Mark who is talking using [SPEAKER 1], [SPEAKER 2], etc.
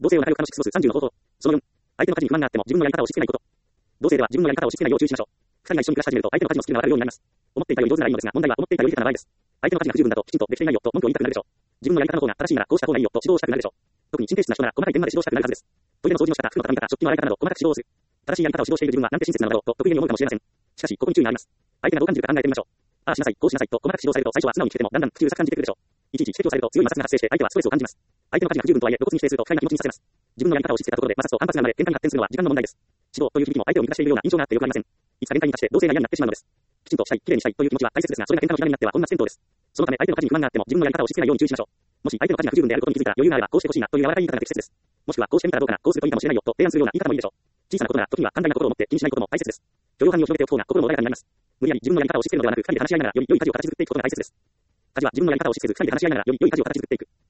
[SPEAKER 1] 同性を仲良く楽しく過ごす30の方法。その4、相手の価値に不満があっても自分のやり方を押し付けないこと。同性では自分のやり方を押し付けないよう注意しましょう。二人が一緒に暮らし始めると相手の価値のスキルが分かるようになります。思っていたより上手ならいいのですが、問題は思っていたより下手な場合です。相手の価値が不十分だときちんとできていないよと文句を言いたくなるでしょう。自分のやり方の方が正しいならこうした方がいいよと指導したくなるでしょう。特に神経質な人なら細かい点まで指導したくなるはずです。トイレの掃除の仕方、服の畳み方、食器の洗い方など細かく指導をする。正しいやり方を指導している自分はなんて親切なのだろうと得意に思うかもしれません。しかしここに注意があります。相手がどう感じるか考えてみましょう。ああしなさい、こうしなさいと細かく指導されると最初は素直に聞けてもだんだん口うるさく感じてくるでしょう。いちいち指摘をされると強い摩擦が発生して相手はストレスを感じます。相手の価値が不十分とはいえ露骨に否定すると不快な気持ちにさせます。自分のやり方を押し付けたところで摩擦と反発が生まれ喧嘩に発展するのは時間の問題です。指導という響きも相手を満たしているような印象があってよくありません。いつか限界に達して同性が嫌になってしまうのです。きちんとしたい、綺麗にしたいという気持ちは大切ですが、それが喧嘩の火種になっては本末転倒です。そのため相手の価値に不満があっても自分のやり方を押し付けないように注意しましょう。もし相手の価値が不十分であることに気づいたら余裕があればこうしてほしいなという柔らかい言い方が適切です。もしくはこうしてみたらどうかな、こうするといいかもしれないよと提案するような言い方もいいでしょう。小さなことなら時には寛大な心を持って気にしないことも大切です。許容範囲を広げておく方が心も穏やかになります。無理やり自分のやり方を押し付けるのではなく、二人で話し合いながらより良い価値を形作っていくことが大切です。価値は自分のやり方を押し付けず二人で話し合いながらより良い価値を形作っていく。